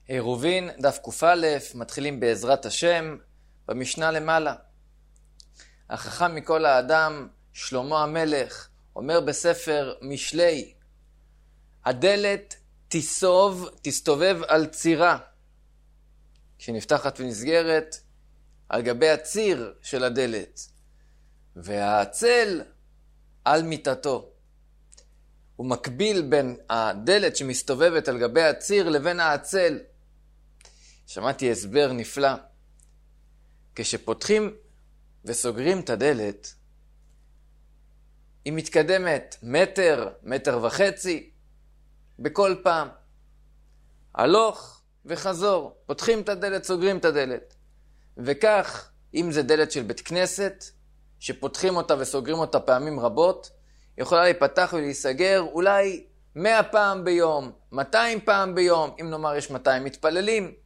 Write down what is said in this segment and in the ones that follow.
עירובין, דף ק"א, מתחילים בעזרת השם, במשנה למעלה. החכם מכל האדם, שלמה המלך, אומר בספר משלי, הדלת תסתובב על צירה, כשנפתחת ונסגרת, על גבי הציר של הדלת, והעצל על מיטתו. הוא מקביל בין הדלת שמסתובבת על גבי הציר לבין העצל. שמעתי הסבר נפלא. כשפותחים וסוגרים את הדלת, היא מתקדמת מטר וחצי, בכל פעם. הלוך וחזור, פותחים את הדלת, סוגרים את הדלת. וכך, אם זה דלת של בית כנסת, שפותחים אותה וסוגרים אותה פעמים רבות, יכולה להיפתח ולהיסגר אולי 100 פעם ביום, 200 פעם ביום, אם נאמר יש 200 מתפללים.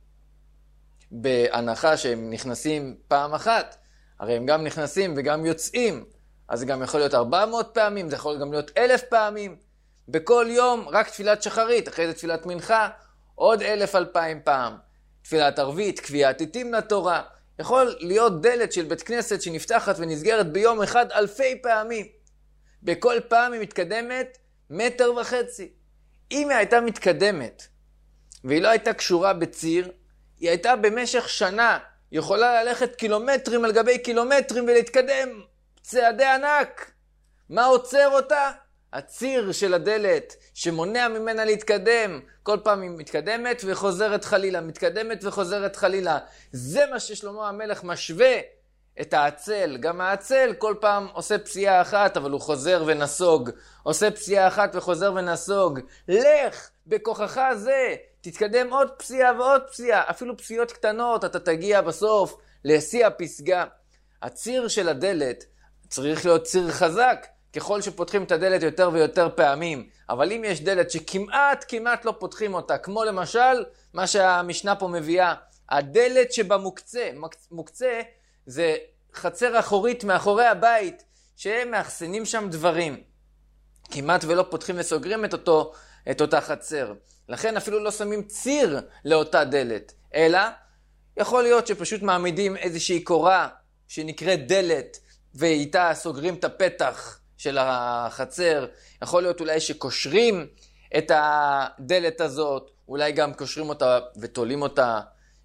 בהנחה שהם נכנסים פעם אחת, הרי הם גם נכנסים וגם יוצאים, אז זה גם יכול להיות 400 פעמים, זה יכול גם להיות 1000 פעמים. בכל יום רק תפילת שחרית, אחרי זה תפילת מנחה, עוד 1000-2000 פעם. תפילת ערבית, קביעת עיתים לתורה. יכול להיות דלת של בית כנסת שנפתחת ונסגרת ביום אחד 1000 פעמים. בכל פעם היא מתקדמת 1.5 מטר. אם היא הייתה מתקדמת והיא לא הייתה קשורה בציר, היא הייתה במשך שנה יכולה ללכת קילומטרים על גבי קילומטרים ולהתקדם צעדי ענק. מה עוצר אותה? הציר של הדלת שמונע ממנה להתקדם. כל פעם היא מתקדמת וחוזרת חלילה, מתקדמת וחוזרת חלילה. זה מה ששלמה המלך משווה את העצל. גם העצל כל פעם עושה פסיעה אחת, אבל הוא חוזר ונסוג. עושה פסיעה אחת וחוזר ונסוג. לך בכוחך זה, תתקדם עוד פסיעה ועוד פסיעה. אפילו פסיעות קטנות, אתה תגיע בסוף לשיא הפסגה. הציר של הדלת צריך להיות ציר חזק, ככל שפותחים את הדלת יותר ויותר פעמים. אבל אם יש דלת שכמעט לא פותחים אותה, כמו למשל מה שהמשנה פה מביאה, הדלת שבמוקצה, מוקצה זה חצר אחורית מאחורי הבית, שהם מאחסנים שם דברים. כמעט ולא פותחים וסוגרים את אותה חצר. לכן אפילו לא שמים ציר לאותה דלת, אלא יכול להיות שפשוט מעמידים איזושהי קורה שנקראת דלת, ואיתה סוגרים את הפתח של החצר. יכול להיות אולי שקושרים את הדלת הזאת, אולי גם קושרים אותה ותולים אותה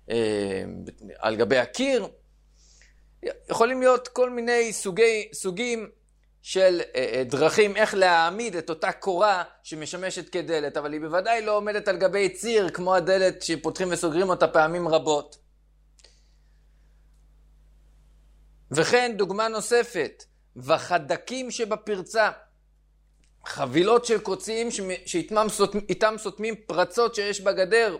על גבי הקיר. יכולים להיות כל מיני סוגים של דרכים איך להעמיד את אותה קורה שמשמשת כדלת, אבל היא בוודאי לא עומדת על גבי ציר כמו הדלת שפותחים וסוגרים אותה פעמים רבות. וכן דוגמה נוספת, וחדקים שבפרצה, חבילות של קוצים שאיתם סותמים פרצות שיש בגדר.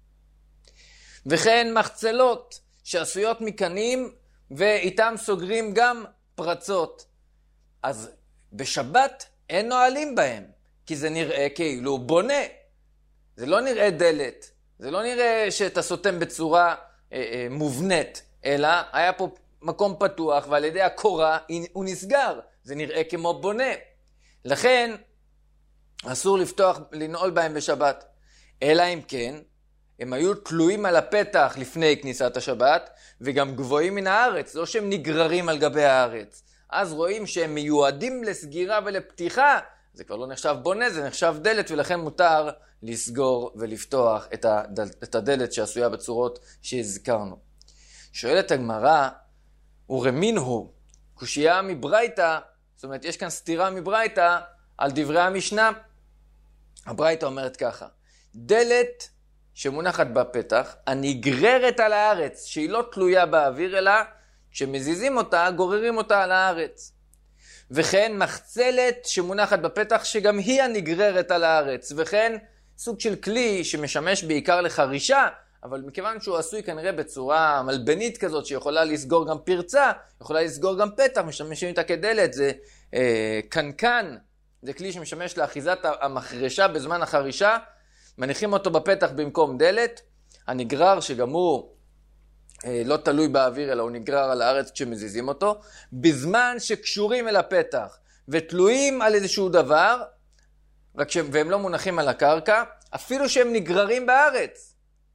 וכן מחצלות שעשויות מקנים ואיתם סוגרים גם פרצות. אז בשבת אין נועלים בהם, כי זה נראה כאילו בונה. זה לא נראה דלת, זה לא נראה שאתה סותם בצורה מובנית, אלא היה פה מקום פתוח ועל ידי הקורה הוא נסגר. זה נראה כמו בונה. לכן אסור לנעול בהם בשבת. אלא אם כן, הם היו תלויים על הפתח לפני כניסת השבת, וגם גבוהים מן הארץ, לא שהם נגררים על גבי הארץ. אז רואים שהם מיועדים לסגירה ולפתיחה, זה כבר לא נחשב בונה, זה נחשב דלת, ולכן מותר לסגור ולפתוח את הדלת שעשויה בצורות שהזכרנו. שואלת הגמרא, ורמין הוא, קושייה מברייתא, זאת אומרת יש כאן סתירה מברייתא על דברי המשנה. הברייתא אומרת ככה, דלת שמונחת בפתח, הנגררת על הארץ, שהיא לא תלויה באוויר, אלא כשמזיזים אותה, גוררים אותה על הארץ. וכן מחצלת שמונחת בפתח, שגם היא הנגררת על הארץ. וכן סוג של כלי שמשמש בעיקר לחרישה, אבל מכיוון שהוא עשוי כנראה בצורה מלבנית כזאת, שיכולה לסגור גם פרצה, יכולה לסגור גם פתח, משמשים איתה כדלת, זה קנקן, זה כלי שמשמש לאחיזת המחרשה בזמן החרישה, מניחים אותו בפתח במקום דלת. הנגרר שגם הוא לא תלוי באוויר, אלא הוא נגרר על הארץ כשמזיזים אותו, בזמן שקשורים אל הפתח ותלויים על איזשהו דבר, והם לא מונחים על הקרקע, אפילו שהם נגררים בארץ.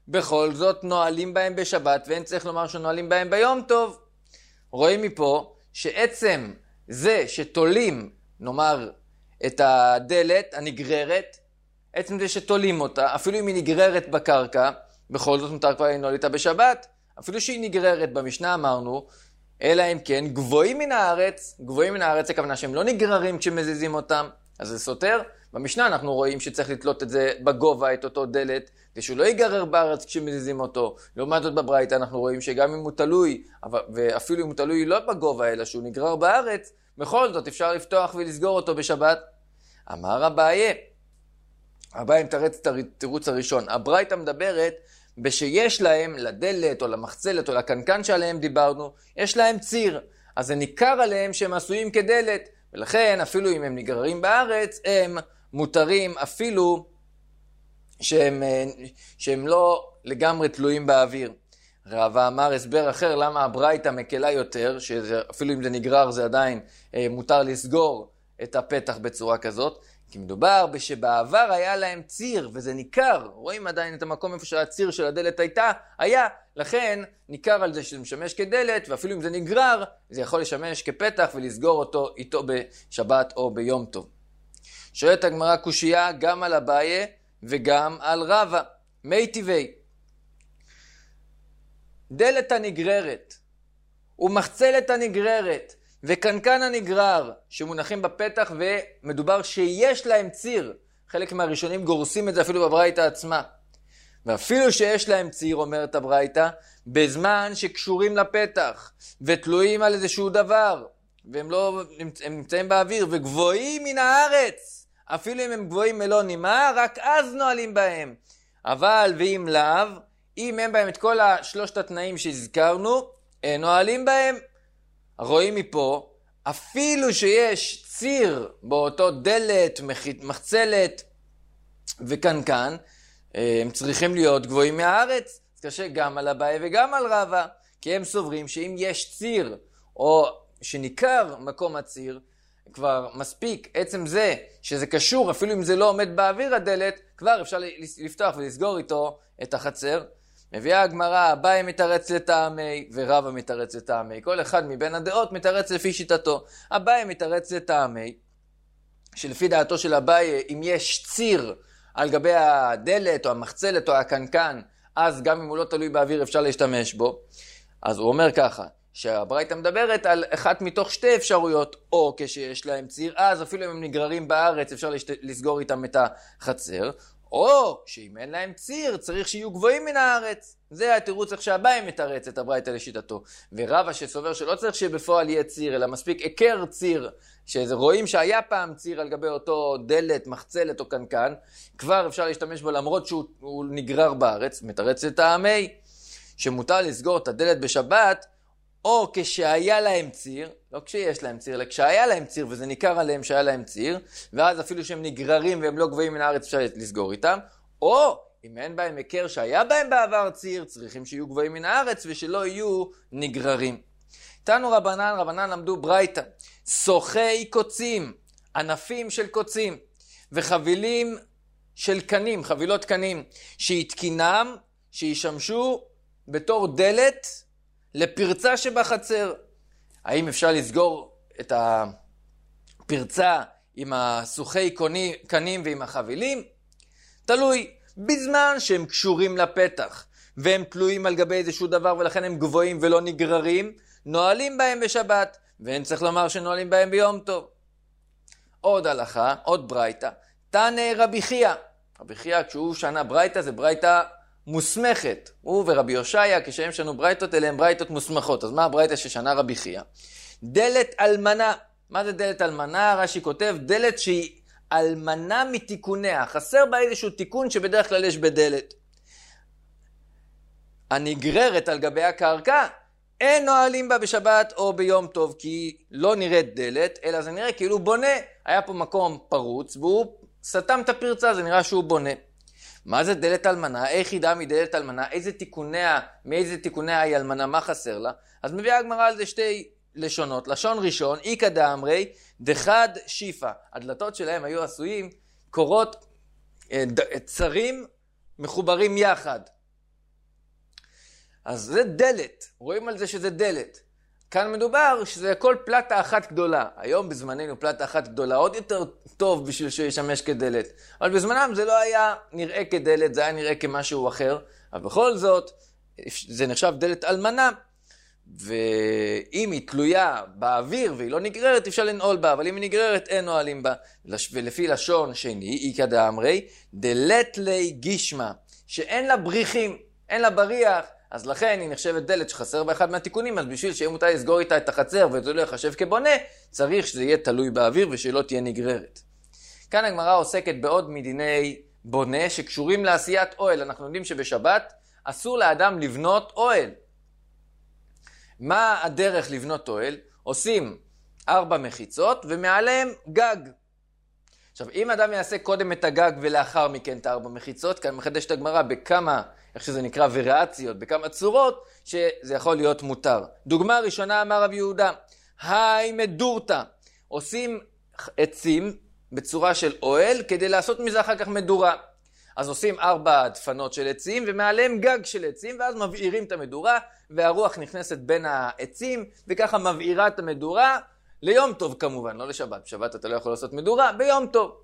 בכל זאת נועלים בהם בשבת, ואין צריך לומר שנועלים בהם ביום טוב. רואים מפה שעצם זה שתולים, נאמר, את הדלת הנגררת, עצם זה שתולים אותה, אפילו אם היא נגררת בקרקע, בכל זאת מותר כבר לנעול איתה בשבת, אפילו שהיא נגררת, במשנה אמרנו, אלא אם כן גבוהים מן הארץ, גבוהים מן הארץ הכוונה שהם לא נגררים כשמזיזים אותם, אז זה סותר. במשנה אנחנו רואים שצריך לתלות את זה בגובה, את אותו דלת, ושהוא לא ייגרר בארץ כשמזיזים אותו. לעומת זאת בברייתא אנחנו רואים שגם אם הוא תלוי, ואפילו אם הוא תלוי לא בגובה, אלא שהוא נגרר בארץ, בכל זאת אפשר לפתוח ולסגור אותו בשבת. אמר אביי, אביי מתרץ את התירוץ הראשון. הברייתא מדברת בשיש להם לדלת או למחצלת או לקנקן שעליהם דיברנו, יש להם ציר. אז זה ניכר עליהם שהם עשויים כדלת, ולכן אפילו אם הם נגררים בארץ, הם מותרים אפילו שהם לא לגמרי תלויים באוויר. רבא אמר הסבר אחר למה הברייתא מקלה יותר, שאפילו אם זה נגרר זה עדיין מותר לסגור את הפתח בצורה כזאת, כי מדובר שבעבר היה להם ציר, וזה ניכר, רואים עדיין את המקום איפה שהציר של הדלת היה, לכן ניכר על זה שזה משמש כדלת, ואפילו אם זה נגרר, זה יכול לשמש כפתח ולסגור אותו איתו בשבת או ביום טוב. שואלת הגמרא קושייה גם על אביי וגם על רבא. מי טבעי? דלת הנגררת ומחצלת הנגררת וקנקן הנגרר שמונחים בפתח ומדובר שיש להם ציר. חלק מהראשונים גורסים את זה אפילו בברייתא עצמה. ואפילו שיש להם ציר, אומרת הברייתא, בזמן שקשורים לפתח ותלויים על איזשהו דבר, והם הם נמצאים באוויר וגבוהים מן הארץ, אפילו אם הם גבוהים מלא נימה, רק אז נועלים בהם. אבל ואם לאו, אם הם בהם את כל שלושת התנאים שהזכרנו, נועלים בהם. רואים מפה, אפילו שיש ציר באותו דלת, מחצלת וקנקן, הם צריכים להיות גבוהים מהארץ. זה קשה גם על אביי וגם על רבא, כי הם סוברים שאם יש ציר, או שניכר מקום הציר, כבר מספיק עצם זה שזה קשור, אפילו אם זה לא עומד באוויר הדלת, כבר אפשר לפתוח ולסגור איתו את החצר. מביאה הגמרא, אביי מתרץ לטעמי ורבא מתרץ לטעמי. כל אחד מבין הדעות מתרץ לפי שיטתו. אביי מתרץ לטעמי, שלפי דעתו של אביי, אם יש ציר על גבי הדלת או המחצלת או הקנקן, אז גם אם הוא לא תלוי באוויר אפשר להשתמש בו. אז הוא אומר ככה, שהברייתא מדברת על אחת מתוך שתי אפשרויות, או כשיש להם ציר, אז אפילו אם הם נגררים בארץ אפשר לסגור איתם את החצר, או שאם אין להם ציר צריך שיהיו גבוהים מן הארץ. זה התירוץ איך שאביי מתרץ את הברייתא לשיטתו. ורבא שסובר שלא צריך שבפועל יהיה ציר, אלא מספיק עיקר ציר, שרואים שהיה פעם ציר על גבי אותו דלת, מחצלת או קנקן, כבר אפשר להשתמש בו למרות שהוא נגרר בארץ. מתרץ לטעמי שמותר לסגור את הדלת בשבת, או כשהיה להם ציר, לא כשיש להם ציר, אלא כשהיה להם ציר, וזה ניכר עליהם שהיה להם ציר, ואז אפילו שהם נגררים והם לא גבוהים מן הארץ אפשר לסגור איתם, או אם אין בהם עיקר שהיה בהם בעבר ציר, צריכים שיהיו גבוהים מן הארץ ושלא יהיו נגררים. תנו רבנן למדו ברייתא, סוחי קוצים, ענפים של קוצים, וחבילים של קנים, חבילות קנים, שיתקינם, שישמשו בתור דלת, לפרצה שבחצר. האם אפשר לסגור את הפרצה עם הסוחי קנים ועם החבילים? תלוי. בזמן שהם קשורים לפתח והם תלויים על גבי איזשהו דבר ולכן הם גבוהים ולא נגררים, נועלים בהם בשבת, ואין צריך לומר שנועלים בהם ביום טוב. עוד הלכה, עוד ברייתא. תנא רבי חייא. רבי חייא כשהוא שנה ברייתא זה ברייתא מוסמכת. הוא ורבי יושעיה כשהם שנו ברייתות אלה הם ברייתות מוסמכות. אז מה הברייתא ששנה רבי חייא? דלת אלמנה. מה זה דלת אלמנה? רש"י כותב דלת שהיא אלמנה מתיקוניה. חסר בה איזשהו תיקון שבדרך כלל יש בדלת. הנגררת על גבי הקרקע אין נועלים בה בשבת או ביום טוב, כי לא נראית דלת, אלא זה נראה כאילו בונה. היה פה מקום פרוץ והוא סתם את הפרצה, זה נראה שהוא בונה. מה זה דלת אלמנה? איך ידע מדלת אלמנה? מאיזה תיקוניה היא אלמנה? מה חסר לה? אז מביאה הגמרא על זה שתי לשונות. לשון ראשון, איקא דאמרי, דחד שיפה. הדלתות שלהם היו עשויים קורות צרים מחוברים יחד. אז זה דלת, רואים על זה שזה דלת. כאן מדובר שזה הכל פלטה אחת גדולה. היום בזמננו פלטה אחת גדולה עוד יותר טוב בשביל שישמש כדלת. אבל בזמנם זה לא היה נראה כדלת, זה היה נראה כמשהו אחר. אבל בכל זאת, זה נחשב דלת אלמנה. ואם היא תלויה באוויר והיא לא נגררת, אפשר לנעול בה. אבל אם היא נגררת, אין נועלים בה. ולפי לשון שני, איקא דאמרי, דלת לי גישמה, שאין לה בריחים, אין לה בריח. אז לכן היא נחשבת דלת שחסר באחד מהתיקונים, אז בשביל שיהיה מותר לסגור איתה את החצר וזה לא יחשב כבונה, צריך שזה יהיה תלוי באוויר ושלא תהיה נגררת. כאן הגמרא עוסקת בעוד מדיני בונה שקשורים לעשיית אוהל. אנחנו יודעים שבשבת אסור לאדם לבנות אוהל. מה הדרך לבנות אוהל? עושים 4 מחיצות ומעליהם גג. עכשיו, אם אדם יעשה קודם את הגג ולאחר מכן את 4 מחיצות, כאן מחדש את הגמרא בכמה, איך שזה נקרא, וריאציות, בכמה צורות, שזה יכול להיות מותר. דוגמה ראשונה אמר רב יהודה, היי מדורתא, עושים עצים בצורה של אוהל, כדי לעשות מזה אחר כך מדורה. אז עושים 4 דפנות של עצים, ומעליהם גג של עצים, ואז מבעירים את המדורה, והרוח נכנסת בין העצים, וככה מבעירה את המדורה, ליום טוב כמובן, לא לשבת. בשבת אתה לא יכול לעשות מדורה, ביום טוב.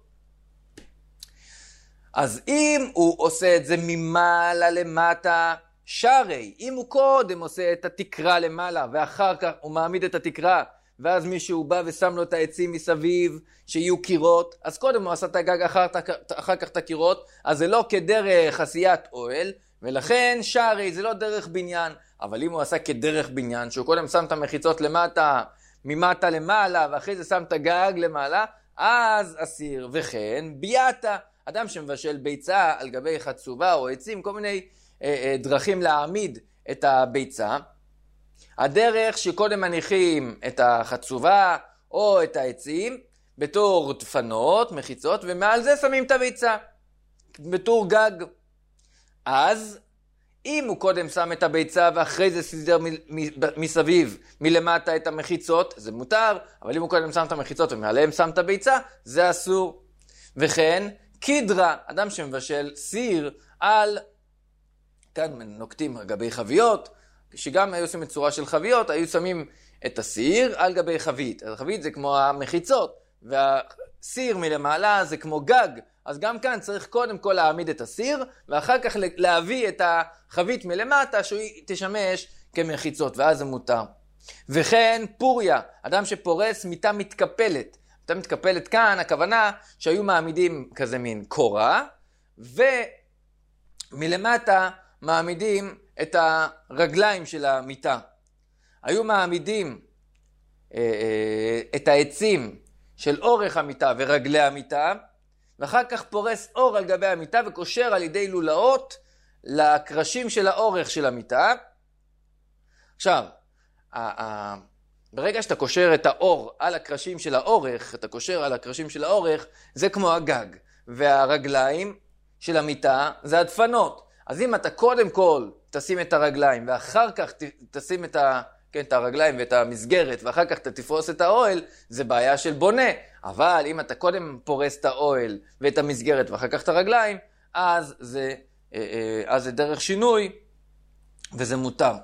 אז אם הוא עושה את זה ממעלה למטה, שרי, אם הוא קודם עושה את התקרה למעלה, ואחר כך הוא מעמיד את התקרה, ואז מישהו בא ושם לו את העצים מסביב, שיהיו קירות, אז קודם הוא עשה את הגג, אחר כך את הקירות, אז זה לא כדרך עשיית אוהל, ולכן שרי זה לא דרך בניין, אבל אם הוא עשה כדרך בניין, שהוא קודם שם את המחיצות למטה, ממטה למעלה, ואחרי זה שם את הגג למעלה, אז אסיר. וכן ביאטה, אדם שמבשל ביצה על גבי חצובה או עצים, כל מיני דרכים להעמיד את הביצה. הדרך שקודם מניחים את החצובה או את העצים בתור דפנות, מחיצות, ומעל זה שמים את הביצה בתור גג. אז אם הוא קודם שם את הביצה ואחרי זה סידר מסביב מלמטה את המחיצות, זה מותר, אבל אם הוא קודם שם את המחיצות ומעליהם שם את הביצה, זה אסור. וכן קידרה, אדם שמבשל סיר על, כאן נוקטים על גבי חביות, שגם היו עושים את צורה של חביות, היו שמים את הסיר על גבי חבית. החבית זה כמו המחיצות, והסיר מלמעלה זה כמו גג. אז גם כאן צריך קודם כל להעמיד את הסיר, ואחר כך להביא את החבית מלמטה, שהיא תשמש כמחיצות, ואז זה מותר. וכן פוריה, אדם שפורס מיטה מתקפלת. מיטה מתקפלת כאן, הכוונה שהיו מעמידים כזה מין קורה, ומלמטה מעמידים את הרגליים של המיטה. היו מעמידים את העצים של אורך המיטה ורגלי המיטה, ואחר כך פורס אור על גבי המיטה וקושר על ידי לולאות לקרשים של האורך של המיטה. עכשיו, ברגע שאתה קושר את האור על הקרשים של האורך, אתה קושר על הקרשים של האורך, זה כמו הגג. והרגליים של המיטה זה הדפנות. אז אם אתה קודם כל תשים את הרגליים ואחר כך תשים את הרגליים ואת המסגרת, ואחר כך אתה תפרוס את האוהל, זה בעיה של בונה. אבל אם אתה קודם פורס את האוהל ואת המסגרת ואחר כך את הרגליים, אז זה דרך שינוי וזה מותר.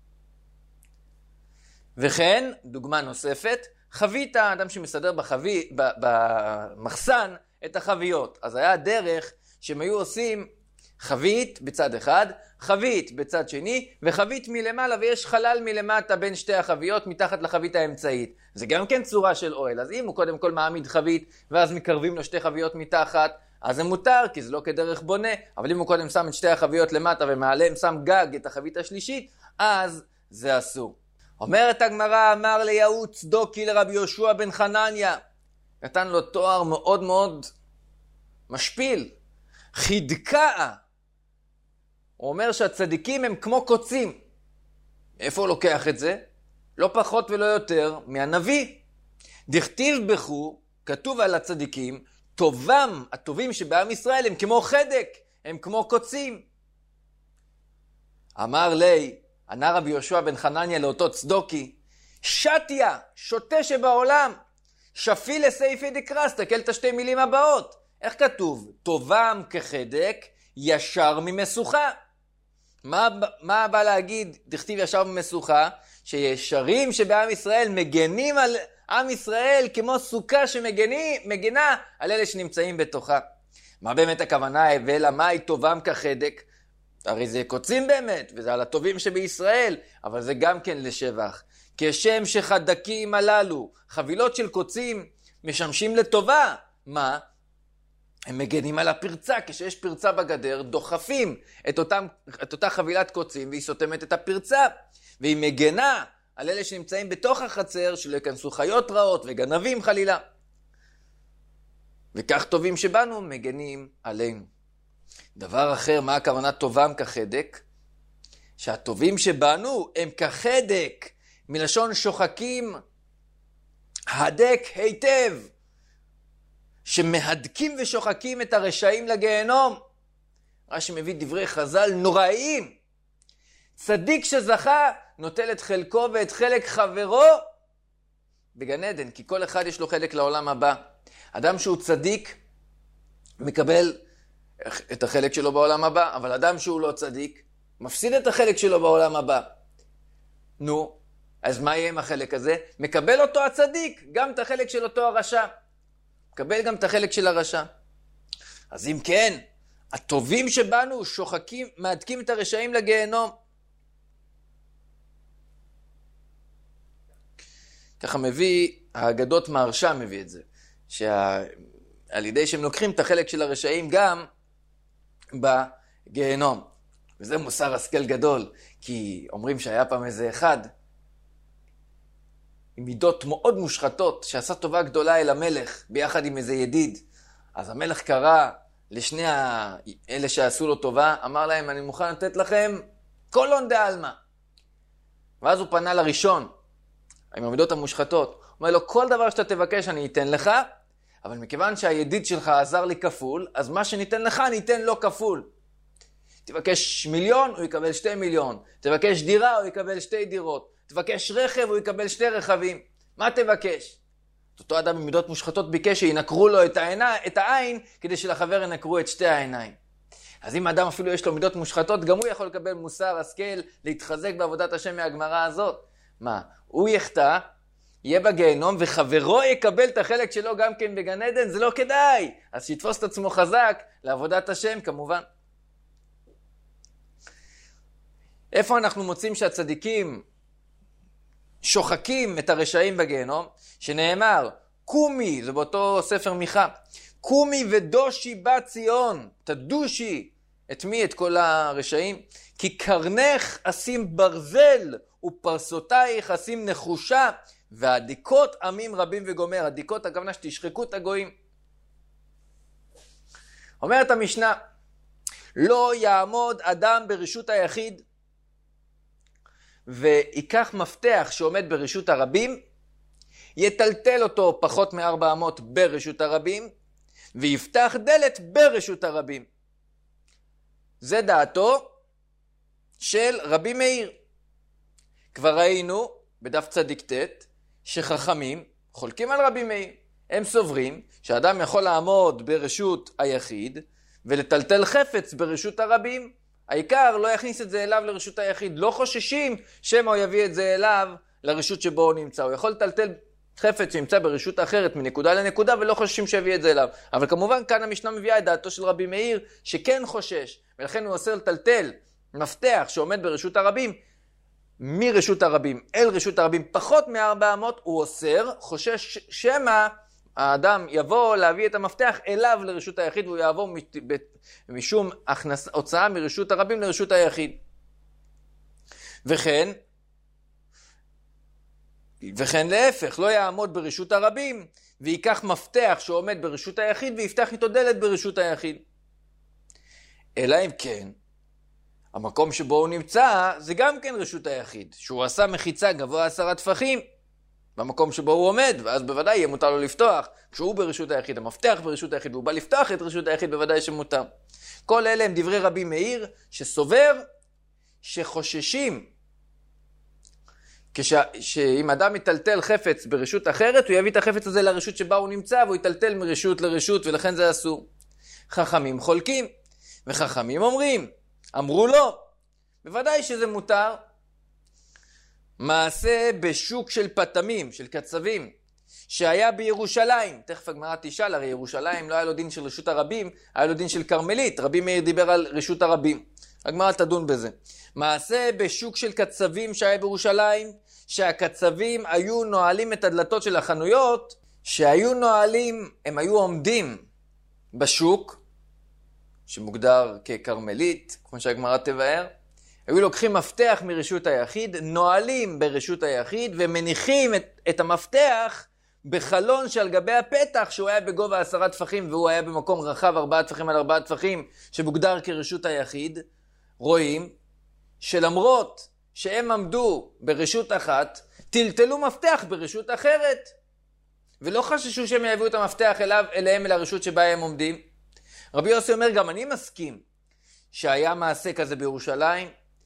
וכן, דוגמה נוספת, חבית, האדם שמסדר במחסן את החביות. אז היה דרך שהם היו עושים חבית בצד אחד, חבית בצד שני, וחבית מלמעלה, ויש חלל מלמטה בין שתי החביות מתחת לחבית האמצעית. זה גם כן צורה של אוהל. אז אם הוא קודם כל מעמיד חבית, ואז מקרבים לו שתי חביות מתחת, אז זה מותר, כי זה לא כדרך בונה. אבל אם הוא קודם שם את שתי החביות למטה, ומעליהם שם גג את החבית השלישית, אז זה אסור. אומרת הגמרא, אמר ליהו צדוקי לרבי יהושע בן חנניה, נתן לו תואר מאוד מאוד משפיל, חידקה. הוא אומר שהצדיקים הם כמו קוצים. איפה הוא לוקח את זה? לא פחות ולא יותר מהנביא. דכתיב בכו, כתוב על הצדיקים, טובם, הטובים שבעם ישראל הם כמו חדק, הם כמו קוצים. אמר לי, ענה רבי יהושע בן חנניה לאותו צדוקי, שתיה, שוטה שבעולם, שפיל לסעיפי דקרא, תסתכל את השתי מילים הבאות. איך כתוב? טובם כחדק, ישר ממשוכה. מה בא להגיד? דכתיב ישב במשוכה, שישרים שבעם ישראל מגנים על עם ישראל כמו סוכה שמגנה על אלה שנמצאים בתוכה. מה באמת הכוונה? ולמה היא טובם כחדק? הרי זה קוצים באמת, וזה על הטובים שבישראל, אבל זה גם כן לשבח. כשם שחדקים הללו, חבילות של קוצים, משמשים לטובה. מה? הם מגנים על הפרצה, כשיש פרצה בגדר, דוחפים את אותה חבילת קוצים, והיא סותמת את הפרצה, והיא מגנה על אלה שנמצאים בתוך החצר, שלא יכנסו חיות רעות וגנבים חלילה. וכך טובים שבנו מגנים עלינו. דבר אחר, מה הכוונה טובם כחדק? שהטובים שבנו הם כחדק, מלשון שוחקים, הדק היטב, שמהדקים ושוחקים את הרשעים לגיהנום. רש"י מביא דברי חז"ל נוראיים. צדיק שזכה נוטל את חלקו ואת חלק חברו בגן עדן, כי כל אחד יש לו חלק לעולם הבא. אדם שהוא צדיק מקבל את החלק שלו בעולם הבא, אבל אדם שהוא לא צדיק מפסיד את החלק שלו בעולם הבא. נו, אז מה יהיה עם החלק הזה? מקבל אותו הצדיק, גם את החלק של אותו הרשע. מקבל גם את החלק של הרשע. אז אם כן, הטובים שבנו שוחקים, מהדקים את הרשעים לגיהנום. ככה מביא, האגדות מהרשע מביא את זה. שעל ידי שהם לוקחים את החלק של הרשעים גם בגיהנום. וזה מוסר השכל גדול, כי אומרים שהיה פעם איזה אחד, עם מידות מאוד מושחתות, שעשה טובה גדולה אל המלך, ביחד עם איזה ידיד. אז המלך קרא לשני אלה שעשו לו טובה, אמר להם, אני מוכן לתת לכם כל הון דעלמא. ואז הוא פנה לראשון, עם המידות המושחתות. הוא אומר לו, כל דבר שאתה תבקש אני אתן לך, אבל מכיוון שהידיד שלך עזר לי כפול, אז מה שניתן לך ניתן לו כפול. תבקש 1,000,000, הוא יקבל 2,000,000. תבקש דירה, הוא יקבל 2 דירות. תבקש רכב, הוא יקבל 2 רכבים. מה תבקש? אותו אדם עם מידות מושחתות ביקש שינקרו לו את העין, כדי שלחבר ינקרו את 2 העיניים. אז אם אדם אפילו יש לו מידות מושחתות, גם הוא יכול לקבל מוסר השכל, להתחזק בעבודת השם מהגמרא הזאת. מה? הוא יחטא, יהיה בגיהנום, וחברו יקבל את החלק שלו גם כן בגן עדן, זה לא כדאי. אז שיתפוס את עצמו חזק לעבודת השם כמובן. איפה אנחנו מוצאים שהצדיקים שוחקים את הרשעים בגיהנום? שנאמר, קומי, זה באותו ספר מיכה, קומי ודושי בת ציון, תדושי, את מי? את כל הרשעים. כי קרנך אשים ברזל, ופרסותייך אשים נחושה, והדיקות עמים רבים וגומר. הדיקות הכוונה שתשחקו את הגויים. אומרת המשנה, לא יעמוד אדם ברשות היחיד, ויקח מפתח שעומד ברשות הרבים, יטלטל אותו פחות מ400 ברשות הרבים, ויפתח דלת ברשות הרבים. זה דעתו של רבי מאיר. כבר ראינו בדף צדיק ט' שחכמים חולקים על רבי מאיר. הם סוברים שאדם יכול לעמוד ברשות היחיד ולטלטל חפץ ברשות הרבים. העיקר לא יכניס את זה אליו לרשות היחיד. לא חוששים שמא הוא יביא את זה אליו לרשות שבו הוא נמצא. הוא יכול לטלטל חפץ שנמצא ברשות אחרת מנקודה לנקודה ולא חוששים שיביא את זה אליו. אבל כמובן כאן המשנה מביאה את דעתו של רבי מאיר שכן חושש. ולכן הוא אוסר לטלטל מפתח שעומד ברשות הרבים מרשות הרבים אל רשות הרבים פחות מ400 הוא אוסר, חושש שמא האדם יבוא להביא את המפתח אליו לרשות היחיד והוא יעבור משום הוצאה מרשות הרבים לרשות היחיד. וכן להפך, לא יעמוד ברשות הרבים ויקח מפתח שעומד ברשות היחיד ויפתח איתו דלת ברשות היחיד. אלא אם כן המקום שבו הוא נמצא זה גם כן רשות היחיד, שהוא עשה מחיצה גבוה 10 טפחים במקום שבו הוא עומד, ואז בוודאי יהיה מותר לו לפתוח. כשהוא ברשות היחיד, המפתח ברשות היחיד, והוא בא לפתוח את רשות היחיד, בוודאי שמותר. כל אלה הם דברי רבי מאיר, שסובר שחוששים שאם אדם יטלטל חפץ ברשות אחרת, הוא יביא את החפץ הזה לרשות שבה הוא נמצא, והוא יטלטל מרשות לרשות, ולכן זה אסור. חכמים חולקים, וחכמים אומרים, אמרו לו, בוודאי שזה מותר. מעשה בשוק של פטמים, של קצבים, שהיה בירושלים. תכף הגמרא תשאל, הרי ירושלים לא היה לו דין של רשות הרבים, היה לו דין של קרמלית. רבי מאיר דיבר על רשות הרבים. הגמרא תדון בזה. מעשה בשוק של קצבים שהיה בירושלים, שהקצבים היו נועלים את הדלתות של החנויות, שהיו נועלים, הם היו עומדים בשוק, שמוגדר כקרמלית, כמו שהגמרא תבאר, היו לוקחים מפתח מרשות היחיד, נועלים ברשות היחיד, ומניחים את המפתח בחלון שעל גבי הפתח, שהוא היה בגובה 10 טפחים, והוא היה במקום רחב 4 טפחים על 4 טפחים, שמוגדר כרשות היחיד. רואים שלמרות שהם עמדו ברשות אחת, טלטלו מפתח ברשות אחרת, ולא חששו שהם יביאו את המפתח אליהם אל הרשות שבה הם עומדים. רבי יוסי אומר, גם אני מסכים שהיה מעשה כזה בירושלים,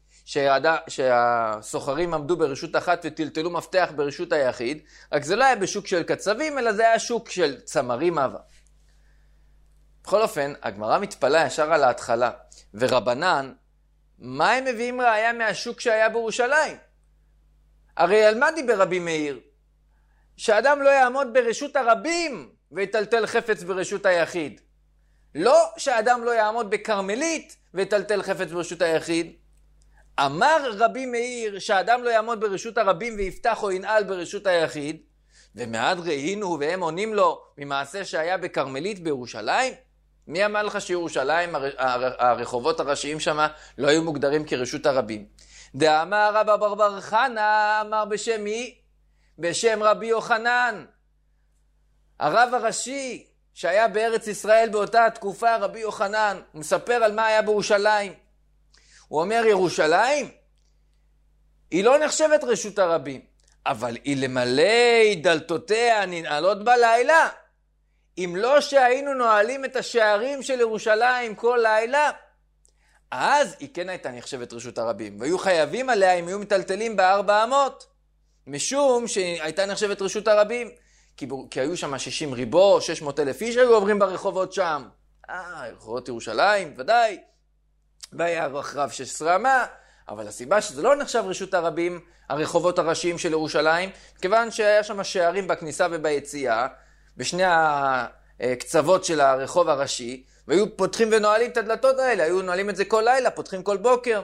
שהסוחרים עמדו ברשות אחת וטלטלו מפתח ברשות היחיד, רק זה לא היה בשוק של קצבים, אלא זה היה שוק של צמרים אבה. בכל אופן, הגמרא מתפלאה ישר על ההתחלה, ורבנן, מה הם מביאים ראיה מהשוק שהיה בירושלים? הרי על מה דיבר רבי מאיר? שאדם לא יעמוד ברשות הרבים ויטלטל חפץ ברשות היחיד. לא שאדם לא יעמוד בקרמלית ויטלטל חפץ ברשות היחיד. אמר רבי מאיר שאדם לא יעמוד ברשות הרבים ויפתח או ינעל ברשות היחיד, ומעד ראינו והם עונים לו ממעשה שהיה בקרמלית בירושלים. מי אמר לך שירושלים, הרחובות הראשיים שם לא היו מוגדרים כרשות הרבים? דאמר רבא בר חנא, אמר בשם מי? בשם רבי יוחנן. הרב הראשי שהיה בארץ ישראל באותה התקופה, רבי יוחנן, הוא מספר על מה היה בירושלים. הוא אומר, ירושלים היא לא נחשבת רשות הרבים, אבל היא למלא דלתותיה ננעלות בלילה. אם לא שהיינו נועלים את השערים של ירושלים כל לילה, אז היא כן הייתה נחשבת רשות הרבים, והיו חייבים עליה אם היו מטלטלים ב400, משום שהייתה נחשבת רשות הרבים, כי היו שם 60 ריבו, 600,000 איש היו עוברים ברחובות שם. רחובות ירושלים, ודאי, והיה רב 16 אמה, אבל הסיבה שזה לא נחשב רשות הרבים, הרחובות הראשיים של ירושלים, כיוון שהיה שם שערים בכניסה וביציאה, בשני הקצוות של הרחוב הראשי, והיו פותחים ונועלים את הדלתות האלה, היו נועלים את זה כל לילה, פותחים כל בוקר.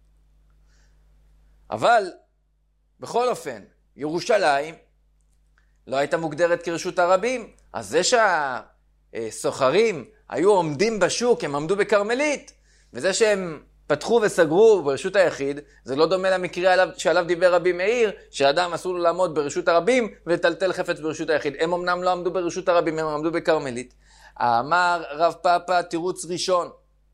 אבל, בכל אופן, ירושלים לא הייתה מוגדרת כרשות הרבים, אז זה שהסוחרים היו עומדים בשוק, הם עמדו בקרמלית, וזה שהם פתחו וסגרו ברשות היחיד, זה לא דומה למקרה שעליו דיבר רבי מאיר, שאדם אסור לו לעמוד ברשות הרבים ולטלטל חפץ ברשות היחיד. הם אמנם לא עמדו ברשות הרבים, הם עמדו בקרמלית. אמר רב פאפא תירוץ ראשון.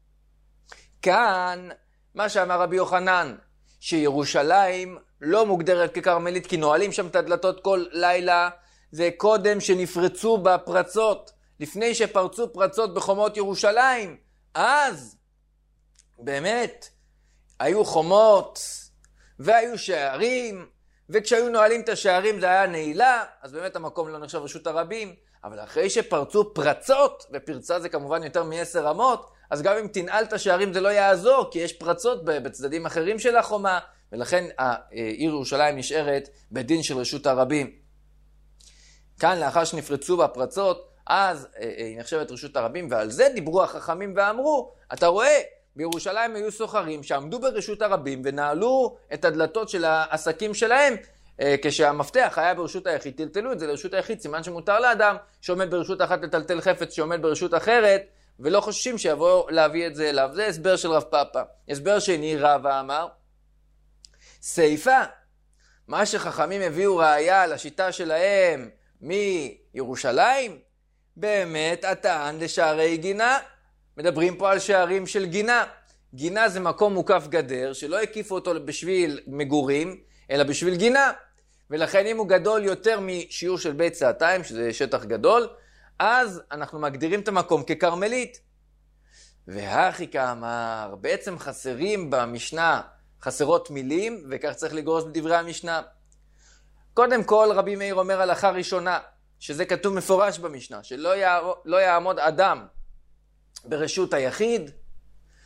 כאן מה שאמר רבי יוחנן, שירושלים לא מוגדרת כקרמלית, כי נועלים שם את הדלתות כל לילה, זה קודם שנפרצו בפרצות, לפני שפרצו פרצות בחומות ירושלים, אז באמת היו חומות והיו שערים, וכשהיו נועלים את השערים זה היה נעילה, אז באמת המקום לא נחשב רשות הרבים. אבל אחרי שפרצו פרצות, ופרצה זה כמובן יותר מ10 אמות, אז גם אם תנעל את השערים זה לא יעזור, כי יש פרצות בצדדים אחרים של החומה, ולכן העיר ירושלים נשארת בדין של רשות הרבים. כאן לאחר שנפרצו בפרצות, אז היא נחשבת רשות הרבים, ועל זה דיברו החכמים ואמרו, אתה רואה, בירושלים היו סוחרים שעמדו ברשות הרבים ונעלו את הדלתות של העסקים שלהם, כשהמפתח היה ברשות היחיד, טלטלו את זה לרשות היחיד, סימן שמותר לאדם שעומד ברשות אחת לטלטל חפץ שעומד ברשות אחרת, ולא חוששים שיבואו להביא את זה אליו. זה הסבר של רב פאפא. הסבר שני, רבא אמר, סייפה, מה שחכמים הביאו ראיה לשיטה שלהם מירושלים, באמת הטען לשערי גינה. מדברים פה על שערים של גינה. גינה זה מקום מוקף גדר, שלא הקיפו אותו בשביל מגורים, אלא בשביל גינה. ולכן אם הוא גדול יותר משיעור של בית צעתיים, שזה שטח גדול, אז אנחנו מגדירים את המקום כקרמלית. והכי כאמר, בעצם חסרים במשנה, חסרות מילים, וכך צריך לגרוס בדברי המשנה. קודם כל רבי מאיר אומר הלכה ראשונה, שזה כתוב מפורש במשנה, שלא יעמוד אדם ברשות היחיד,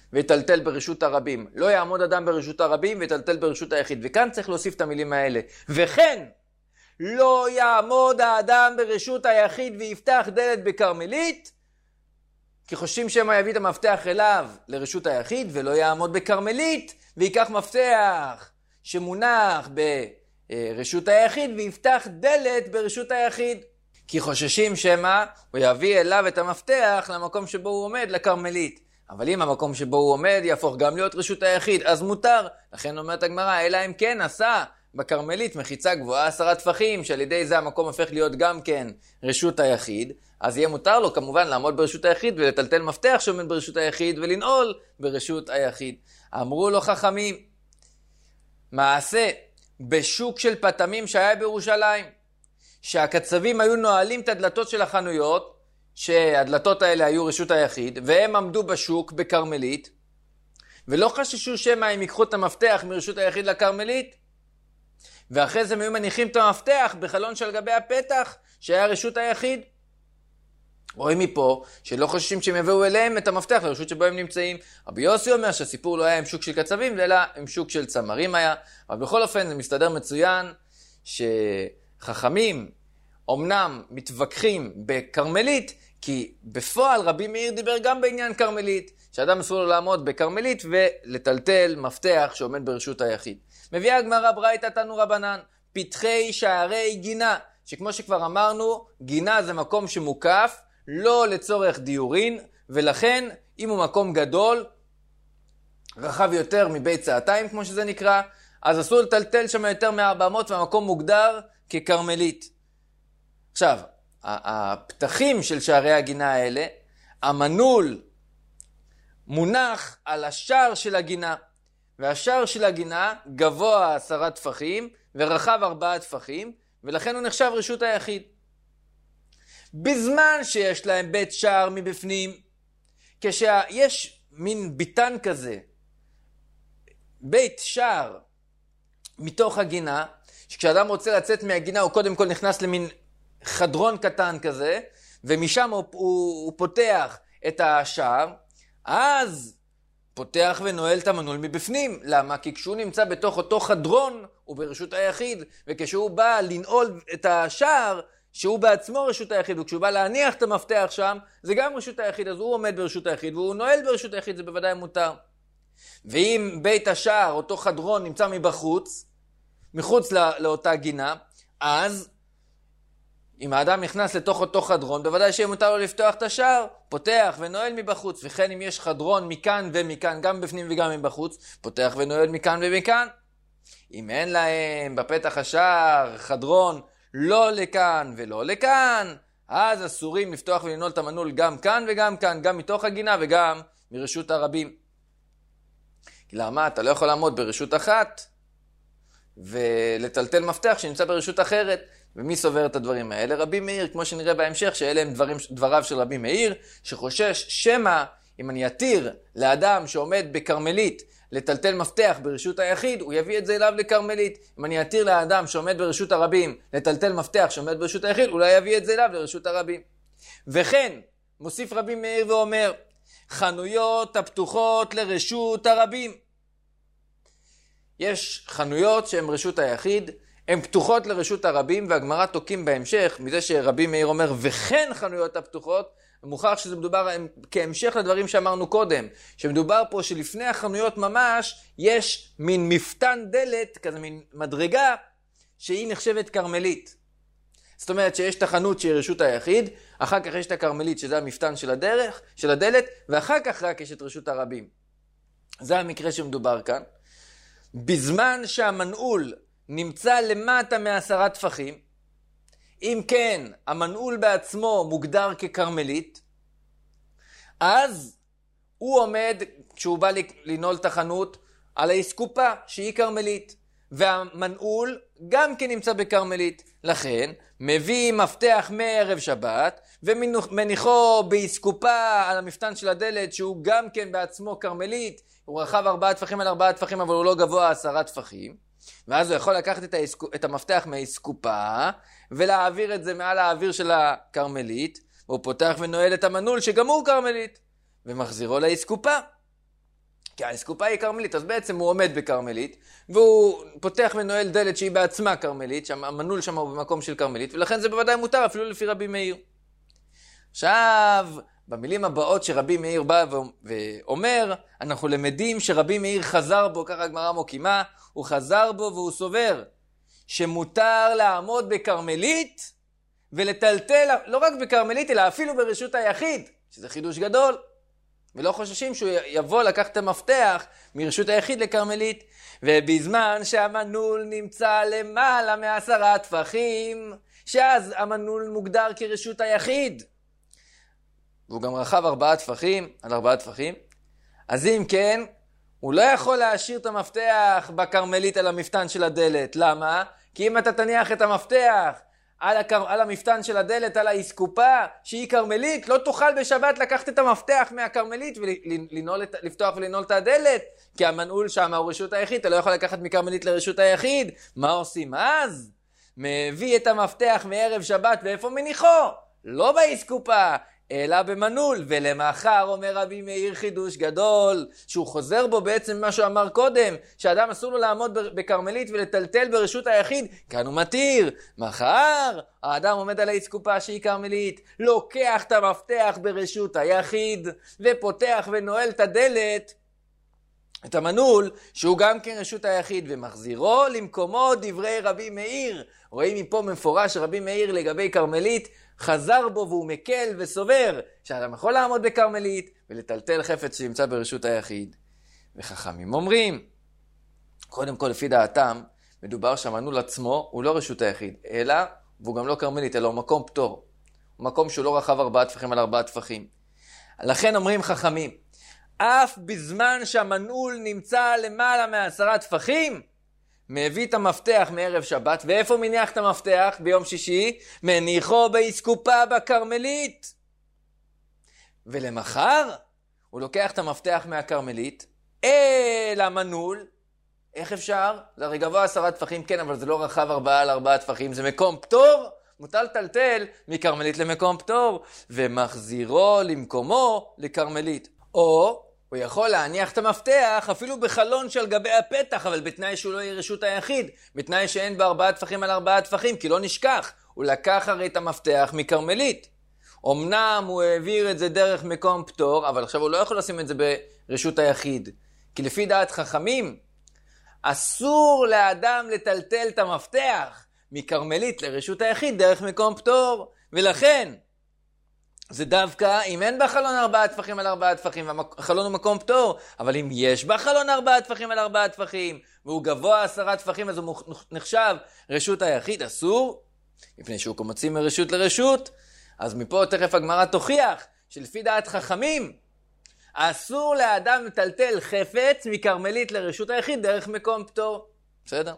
ויטלטל ברשות הרבים. לא יעמוד אדם ברשות הרבים ויטלטל ברשות היחיד. וכאן צריך להוסיף את המילים האלה. וכן, לא יעמוד האדם ברשות היחיד ויפתח דלת בכרמלית, כי חושבים שמה יביא את המפתח אליו לרשות היחיד, ולא יעמוד בכרמלית ויקח מפתח שמונח ברשות היחיד ויפתח דלת ברשות היחיד. כי חוששים שמה הוא יביא אליו את המפתח למקום שבו הוא עומד, לכרמלית. אבל אם המקום שבו הוא עומד יהפוך גם להיות רשות היחיד, אז מותר. לכן אומרת הגמרא, אלא אם כן עשה בכרמלית מחיצה גבוהה 10 טפחים, שעל ידי זה המקום הופך להיות גם כן רשות היחיד, אז יהיה מותר לו כמובן לעמוד ברשות היחיד ולטלטל מפתח שעומד ברשות היחיד ולנעול ברשות היחיד. אמרו לו חכמים, מעשה בשוק של פטמים שהיה בירושלים, שהקצבים היו נועלים את הדלתות של החנויות, שהדלתות האלה היו רשות היחיד, והם עמדו בשוק בכרמלית, ולא חששו שמה הם ייקחו את המפתח מרשות היחיד לכרמלית, ואחרי זה הם היו מניחים את המפתח בחלון של גבי הפתח שהיה רשות היחיד. רואים מפה שלא חוששים שהם יביאו אליהם את המפתח לרשות שבו הם נמצאים. רבי יוסי אומר שהסיפור לא היה עם שוק של קצבים, אלא עם שוק של צמרים היה. אבל בכל אופן זה מסתדר מצוין שחכמים אומנם מתווכחים בכרמלית, כי בפועל רבי מאיר דיבר גם בעניין כרמלית, שאדם אסור לו לעמוד בכרמלית ולטלטל מפתח שעומד ברשות היחיד. מביאה הגמרא ברייתא תנו רבנן, פתחי שערי גינה, שכמו שכבר אמרנו, גינה זה מקום שמוקף, לא לצורך דיורין, ולכן אם הוא מקום גדול, רחב יותר מבית צעתיים כמו שזה נקרא, אז אסור לטלטל שם יותר מ-400 והמקום מוגדר ככרמלית. עכשיו, הפתחים של שערי הגינה האלה, המנעול מונח על השער של הגינה, והשער של הגינה גבוה 10 טפחים ורחב 4 טפחים, ולכן הוא נחשב רשות היחיד. בזמן שיש להם בית שער מבפנים, כשיש מין ביטן כזה, בית שער מתוך הגינה, שכשאדם רוצה לצאת מהגינה הוא קודם כל נכנס למין חדרון קטן כזה, ומשם הוא פותח את השער, אז פותח ונועל את המנעול מבפנים. למה? כי כשהוא נמצא בתוך אותו חדרון הוא ברשות היחיד, וכשהוא בא לנעול את השער שהוא בעצמו רשות היחיד, וכשהוא בא להניח את המפתח שם זה גם רשות היחיד, אז הוא עומד ברשות היחיד והוא נועל ברשות היחיד, זה בוודאי מותר. ואם בית השער, אותו חדרון, נמצא מבחוץ, מחוץ לאותה גינה, אז אם האדם נכנס לתוך אותו חדרון, בוודאי שיהיה מותר לו לפתוח את השער, פותח ונועל מבחוץ. וכן אם יש חדרון מכאן ומכאן, גם בפנים וגם מבחוץ, פותח ונועל מכאן ומכאן. אם אין להם בפתח השער חדרון לא לכאן ולא לכאן, אז אסורים לפתוח ולנעול את המנעול גם כאן וגם כאן, גם מתוך הגינה וגם מרשות הרבים. למה? אתה לא יכול לעמוד ברשות אחת ולטלטל מפתח שנמצא ברשות אחרת. ומי סובר את הדברים האלה? רבי מאיר, כמו שנראה בהמשך, שאלה הם דבריו של רבי מאיר, שחושש שמה אם אני אתיר לאדם שעומד בכרמלית לטלטל מפתח ברשות היחיד, הוא יביא את זה אליו לכרמלית. אם אני אתיר לאדם שעומד ברשות הרבים לטלטל מפתח שעומד ברשות היחיד, אולי יביא את זה אליו לרשות הרבים. וכן, מוסיף רבי מאיר ואומר, חנויות הפתוחות לרשות הרבים. יש חנויות שהן רשות היחיד, הן פתוחות לרשות הרבים, והגמרא תוקים בהמשך, מזה שרבי מאיר אומר, וכן חנויות הפתוחות, מוכח שזה מדובר כהמשך לדברים שאמרנו קודם, שמדובר פה שלפני החנויות ממש, יש מין מפתן דלת, כזה מין מדרגה, שהיא נחשבת כרמלית. זאת אומרת שיש את החנות שהיא רשות היחיד, אחר כך יש את הכרמלית שזה המפתן של הדלת, ואחר כך רק יש את רשות הרבים. זה המקרה שמדובר כאן. בזמן שהמנעול נמצא למטה מ10 טפחים, אם כן, המנעול בעצמו מוגדר ככרמלית, אז הוא עומד, כשהוא בא לנעול את החנות, על האסקופה שהיא כרמלית, והמנעול גם כן נמצא בכרמלית. לכן, מביא מפתח מערב שבת, ומניחו באסקופה על המפתן של הדלת, שהוא גם כן בעצמו כרמלית, הוא רחב 4 טפחים על 4 טפחים, אבל הוא לא גבוה 10 טפחים, ואז הוא יכול לקחת את המפתח מהאסקופה, ולהעביר את זה מעל האוויר של הכרמלית, והוא פותח ונועל את המנעול שגם הוא כרמלית, ומחזירו לאסקופה. כי האסקופה היא כרמלית, אז בעצם הוא עומד בכרמלית, והוא פותח ונועל דלת שהיא בעצמה כרמלית, שהמנעול שם הוא במקום של כרמלית, ולכן זה בוודאי מותר אפילו לפי רבי מאיר. עכשיו, במילים הבאות שרבי מאיר בא ואומר, אנחנו למדים שרבי מאיר חזר בו, ככה הגמרא מוקימה, הוא חזר בו והוא סובר שמותר לעמוד בכרמלית ולטלטל, לא רק בכרמלית, אלא אפילו ברשות היחיד, שזה חידוש גדול. ולא חוששים שהוא יבוא לקחת את המפתח מרשות היחיד לכרמלית, ובזמן שהמנעול נמצא למעלה מ10 טפחים, שאז המנעול מוגדר כרשות היחיד. והוא גם רחב 4 טפחים, על 4 טפחים. אז אם כן, הוא לא יכול להשאיר את המפתח בכרמלית על המפתן של הדלת. למה? כי אם אתה תניח את המפתח על המפתן של הדלת, על האסקופה, שהיא כרמלית, לא תוכל בשבת לקחת את המפתח מהכרמלית ולפתוח ולנעול את הדלת, כי המנעול שם הוא רשות היחיד, אתה לא יכול לקחת מכרמלית לרשות היחיד. מה עושים אז? מביא את המפתח מערב שבת, ואיפה מניחו? לא באסקופה, אלא במנעול. ולמחר אומר רבי מאיר חידוש גדול, שהוא חוזר בו בעצם מה שהוא אמר קודם, שאדם אסור לו לעמוד בכרמלית ולטלטל ברשות היחיד, כאן הוא מתיר. מחר האדם עומד על האסקופה שהיא כרמלית, לוקח את המפתח ברשות היחיד, ופותח ונועל את הדלת, את המנעול, שהוא גם כן רשות היחיד, ומחזירו למקומו דברי רבי מאיר. רואים מפה מפורש רבי מאיר לגבי כרמלית, חזר בו והוא מקל וסובר שאדם יכול לעמוד בכרמלית ולטלטל חפץ שנמצא ברשות היחיד. וחכמים אומרים, קודם כל לפי דעתם, מדובר שהמנעול עצמו הוא לא רשות היחיד, אלא, והוא גם לא כרמלית, אלא הוא מקום פטור. הוא מקום שהוא לא רחב 4 טפחים על 4 טפחים. לכן אומרים חכמים, אף בזמן שהמנעול נמצא למעלה מ10 טפחים, מביא את המפתח מערב שבת, ואיפה מניח את המפתח ביום שישי? מניחו באסקופה בכרמלית. ולמחר הוא לוקח את המפתח מהכרמלית אל המנעול. איך אפשר? זה הרי גבוה 10 טפחים, כן, אבל זה לא רחב 4 על 4 טפחים, זה מקום פטור, מוטל טלטל מכרמלית למקום פטור, ומחזירו למקומו לכרמלית. או הוא יכול להניח את המפתח אפילו בחלון של גבי הפתח, אבל בתנאי שהוא לא יהיה רשות היחיד, בתנאי שאין בה 4 טפחים על 4 טפחים, כי לא נשכח, הוא לקח הרי את המפתח מכרמלית. אמנם הוא העביר את זה דרך מקום פטור, אבל עכשיו הוא לא יכול לשים את זה ברשות היחיד, כי לפי דעת חכמים, אסור לאדם לטלטל את המפתח מכרמלית לרשות היחיד דרך מקום פטור, ולכן זה דווקא אם אין בחלון 4 טפחים על 4 טפחים, והחלון הוא מקום פטור, אבל אם יש בחלון 4 טפחים על 4 טפחים, והוא גבוה 10 טפחים, אז הוא נחשב רשות היחיד, אסור, מפני שהוא קומצים מרשות לרשות. אז מפה תכף הגמרא תוכיח, שלפי דעת חכמים, אסור לאדם לטלטל חפץ מכרמלית לרשות היחיד דרך מקום פטור. בסדר?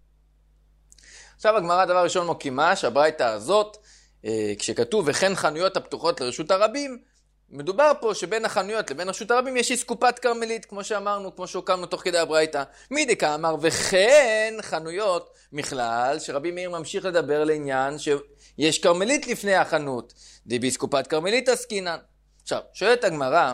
עכשיו הגמרא דבר ראשון מוקימה, שהברייתא הזאת, כשכתוב וכן חנויות הפתוחות לרשות הרבים, מדובר פה שבין החנויות לבין רשות הרבים יש אסקופת כרמלית, כמו שאמרנו, כמו שהוקמנו תוך כדי הברייתא. מדקה אמר וכן חנויות מכלל, שרבי מאיר ממשיך לדבר לעניין שיש כרמלית לפני החנות, די באסקופת כרמלית עסקינן. עכשיו, שואלת הגמרא,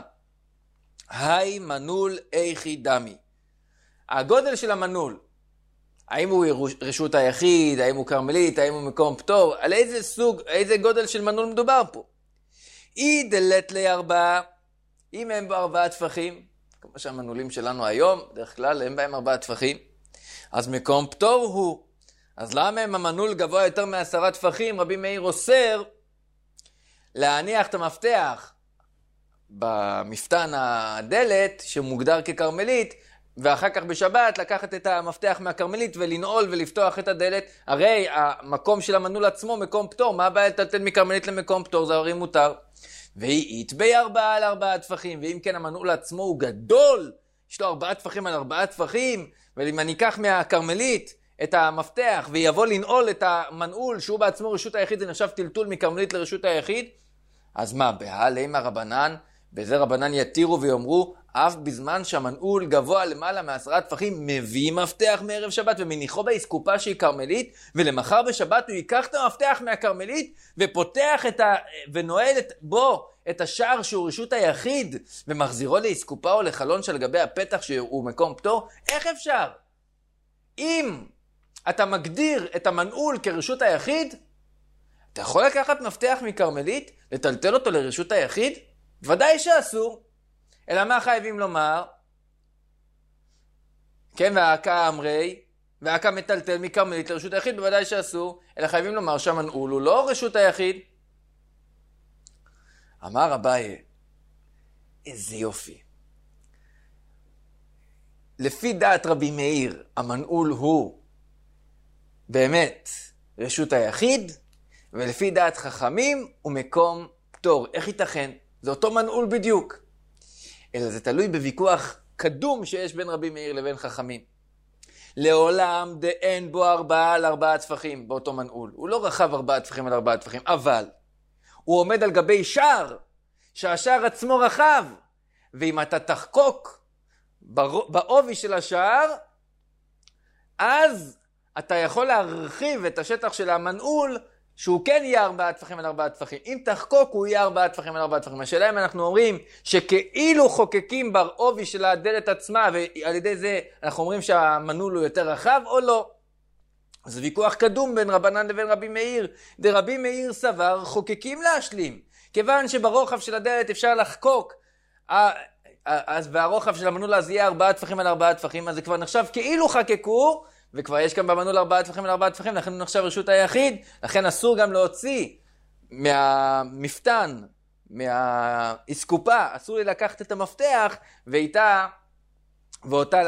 היי מנעול איכי דמי. הגודל של המנעול, האם הוא רשות היחיד, האם הוא כרמלית, האם הוא מקום פטור, על איזה סוג, איזה גודל של מנעול מדובר פה? אי דלת לי 4, אם הם בו 4 טפחים, כמו שהמנעולים שלנו היום, בדרך כלל הם בהם 4 טפחים, אז מקום פטור הוא. אז למה הם המנעול גבוה יותר מ10 טפחים? רבי מאיר אוסר להניח את המפתח במפתן הדלת, שמוגדר ככרמלית, ואחר כך בשבת לקחת את המפתח מהכרמלית ולנעול ולפתוח את הדלת. הרי המקום של המנעול עצמו מקום פטור, מה הבעיה לטלטל מכרמלית למקום פטור? זה הרי מותר. והיא ב4 על 4 טפחים, ואם כן המנעול עצמו הוא גדול, יש לו 4 טפחים על 4 טפחים, ואם אני אקח מהכרמלית את המפתח ויבוא לנעול את המנעול שהוא בעצמו רשות היחיד, זה נחשב טלטול מכרמלית לרשות היחיד, אז מה, בהלמה רבנן, וזה רבנן יתירו ויאמרו, אף בזמן שהמנעול גבוה למעלה מ10 טפחים, מביא מפתח מערב שבת ומניחו באסקופה שהיא קרמלית, ולמחר בשבת הוא ייקח את המפתח מהקרמלית ופותח ונועל בו את השער שהוא רשות היחיד, ומחזירו לאסקופה או לחלון של גבי הפתח שהוא מקום פטור. איך אפשר? אם אתה מגדיר את המנעול כרשות היחיד, אתה יכול לקחת מפתח מקרמלית, לטלטל אותו לרשות היחיד? ודאי שאסור. אלא מה חייבים לומר? כן, והעקה אמרי, והעקה מטלטל מקרמלית לרשות היחיד, בוודאי שאסור. אלא חייבים לומר שהמנעול הוא לא רשות היחיד. אמר אביי, איזה יופי. לפי דעת רבי מאיר, המנעול הוא באמת רשות היחיד, ולפי דעת חכמים הוא מקום פטור. איך ייתכן? זה אותו מנעול בדיוק. אלא זה תלוי בוויכוח קדום שיש בין רבי מאיר לבין חכמים. לעולם דאין בו 4 על 4 טפחים באותו מנעול. הוא לא רחב 4 טפחים על 4 טפחים, אבל הוא עומד על גבי שער, שהשער עצמו רחב. ואם אתה תחקוק בעובי של השער, אז אתה יכול להרחיב את השטח של המנעול, שהוא כן יהיה 4 טפחים על 4 טפחים. אם תחקוק הוא יהיה 4 טפחים על 4 טפחים. השאלה אם אנחנו אומרים שכאילו חוקקים בעובי של הדלת עצמה, ועל ידי זה אנחנו אומרים שהמנעול הוא יותר רחב או לא. זה ויכוח קדום בין רבנן לבין רבי מאיר. דרבי מאיר סבר חוקקים להשלים. כיוון שברוחב של הדלת אפשר לחקוק, והרוחב של המנעול אז יהיה 4 טפחים על 4 טפחים, אז זה כבר נחשב כאילו חקקו, וכבר יש כאן במנעול 4 טפחים על 4 טפחים, לכן הוא נחשב רשות היחיד, לכן אסור גם להוציא מהמפתן, מהאסקופה, אסור לי לקחת את המפתח, ואותה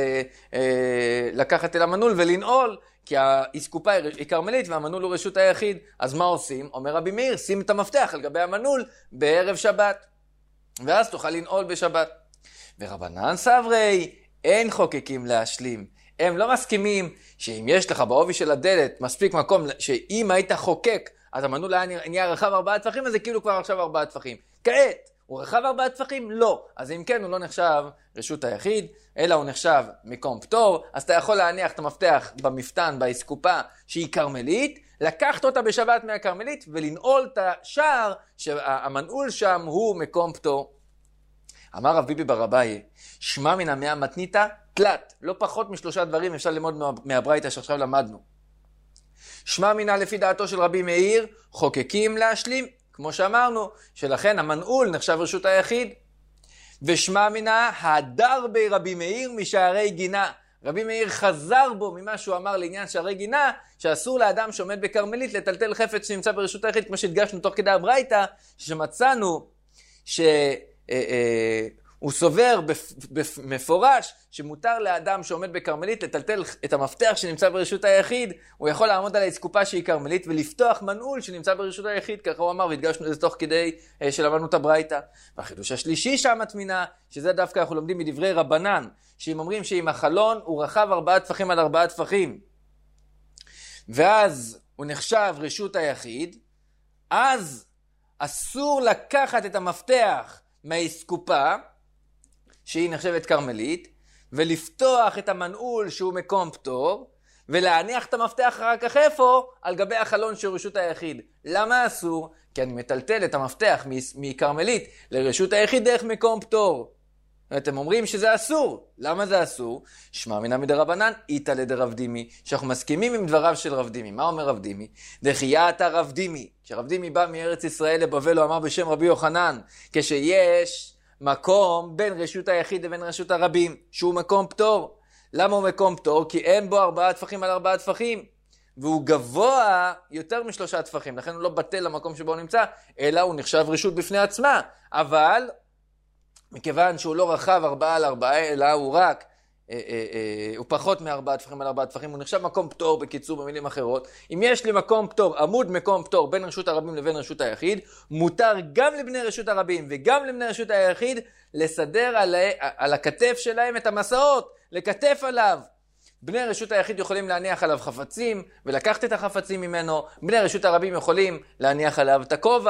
לקחת אל המנעול ולנעול, כי האסקופה היא קרמלית והמנעול הוא רשות היחיד. אז מה עושים? אומר רבי מאיר, שים את המפתח על גבי המנעול בערב שבת, ואז תוכל לנעול בשבת. ורבנן סברי, אין חוקקים להשלים. הם לא מסכימים שאם יש לך בעובי של הדלת מספיק מקום, שאם היית חוקק, אז המנעול היה נהיה רחב 4 טפחים, אז זה כאילו כבר עכשיו 4 טפחים. כעת, הוא רחב 4 טפחים? לא. אז אם כן, הוא לא נחשב רשות היחיד, אלא הוא נחשב מקום פטור. אז אתה יכול להניח את המפתח במפתן, באסקופה, שהיא קרמלית, לקחת אותה בשבת מהקרמלית, ולנעול את השער, שהמנעול שם הוא מקום פטור. אמר רב ביבי בר אביי, שמע מן המאה מתניתא תלת, לא פחות מ3 דברים אפשר ללמוד מהברייתא שעכשיו למדנו. שמע מינה לפי דעתו של רבי מאיר, חוקקים להשלים, כמו שאמרנו, שלכן המנעול נחשב רשות היחיד. ושמע מינה הדר בי רבי מאיר משערי גינה. רבי מאיר חזר בו ממה שהוא אמר לעניין שערי גינה, שאסור לאדם שעומד בקרמלית לטלטל חפץ שנמצא ברשות היחיד, כמו שהדגשנו תוך כדי הברייתא, שמצאנו הוא סובר במפורש שמותר לאדם שעומד בקרמלית לטלטל את המפתח שנמצא ברשות היחיד. הוא יכול לעמוד על האסקופה שהיא קרמלית ולפתוח מנעול שנמצא ברשות היחיד, ככה הוא אמר, והדגשנו את זה תוך כדי שלמדנו את הברייתא. והחידוש השלישי שהמטמינה, שזה דווקא אנחנו לומדים מדברי רבנן, שהם אומרים שאם החלון הוא רחב 4 טפחים על 4 טפחים, ואז הוא נחשב רשות היחיד, אז אסור לקחת את המפתח מהאסקופה, שהיא נחשבת קרמלית, ולפתוח את המנעול שהוא מקום פטור, ולהניח את המפתח רק איפה? על גבי החלון של רשות היחיד. למה אסור? כי אני מטלטל את המפתח מקרמלית לרשות היחיד דרך מקום פטור. אתם אומרים שזה אסור. למה זה אסור? שמע מינא מדרבנן, איתא לדרב דימי, שאנחנו מסכימים עם דבריו של רב דימי. מה אומר רב דימי? דחייתא רב דימי. כשרב דימי בא מארץ ישראל לבבל, הוא אמר בשם רבי יוחנן, כשיש מקום בין רשות היחיד לבין רשות הרבים, שהוא מקום פטור. למה הוא מקום פטור? כי אין בו 4 טפחים על 4 טפחים, והוא גבוה יותר מ3 טפחים, לכן הוא לא בטל למקום שבו הוא נמצא, אלא הוא נחשב רשות בפני עצמה. אבל מכיוון שהוא לא רחב 4 על 4, אלא הוא רק הוא פחות מ4 טפחים על 4 טפחים, הוא נחשב מקום פטור. בקיצור, במילים אחרות, אם יש לי מקום פטור, עמוד מקום פטור בין רשות הרבים לבין רשות היחיד, מותר גם לבני רשות הרבים וגם לבני רשות היחיד לסדר על הכתף שלהם את המסעות, לכתף עליו. בני רשות היחיד יכולים להניח עליו חפצים ולקחת את החפצים ממנו, בני רשות הרבים יכולים להניח עליו את הכובע,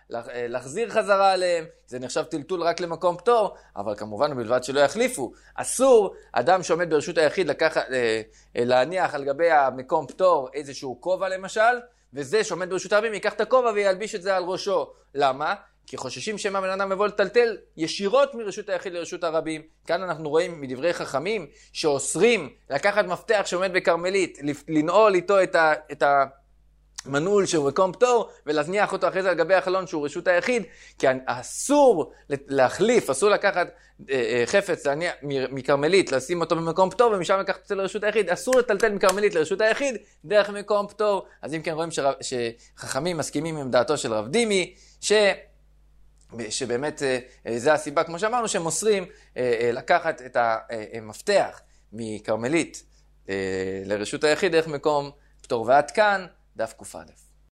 להחזיר חזרה עליהם, זה נחשב טלטול רק למקום פטור, אבל כמובן בלבד שלא יחליפו. אסור אדם שעומד ברשות היחיד להניח על גבי המקום פטור איזשהו כובע למשל, וזה שעומד ברשות הרבים ייקח את הכובע וילביש את זה על ראשו. למה? כי חוששים שמא בן אדם יבוא לטלטל ישירות מרשות היחיד לרשות הרבים. כאן אנחנו רואים מדברי חכמים שאוסרים לקחת מפתח שעומד בכרמלית, לנעול איתו את המנעול שהוא מקום פטור, ולהזניח אותו אחרי זה על גבי החלון שהוא רשות היחיד, כי אסור להחליף, אסור לקחת חפץ מקרמלית, לשים אותו במקום פטור, ומשם לקחת את זה לרשות היחיד. אסור לטלטל מקרמלית לרשות היחיד דרך מקום פטור. אז אם כן רואים שחכמים מסכימים עם דעתו של רב דימי, שבאמת זה הסיבה, כמו שאמרנו, שהם אוסרים לקחת את המפתח מקרמלית לרשות היחיד דרך מקום פטור. ועד כאן דף ק"א.